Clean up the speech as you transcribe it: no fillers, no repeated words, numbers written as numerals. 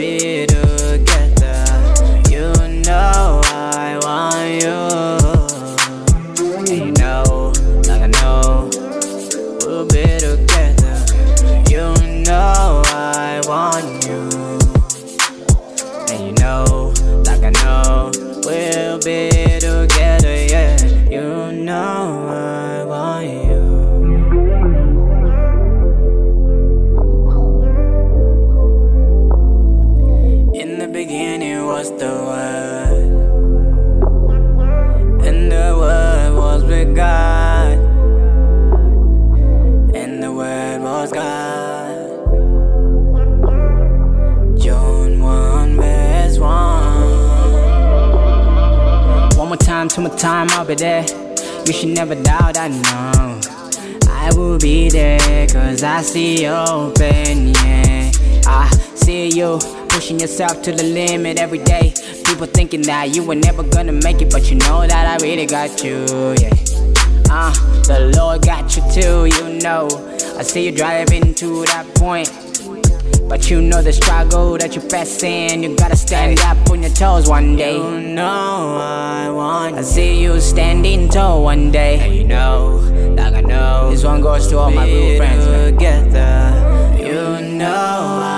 be together. You know I want you, and you know, like I know, we'll be together. You know I want you, and you know, like I know, we'll be together. Yeah, you know I want you. In the beginning was the Word, and the Word was with God, and the Word was God. John 1 verse 1. One more time, two more time, I'll be there. You should never doubt, I know I will be there, cause I see you open, yeah. I see you pushing yourself to the limit every day. People thinking that you were never gonna make it, but you know that I really got you, yeah. The Lord got you too, you know. I see you driving to that point, but you know the struggle that you pass in. You gotta stand up on your toes one day. You know I want. I see you standing tall one day. And you know, like I know, this one goes to all my real friends, man. Together, you know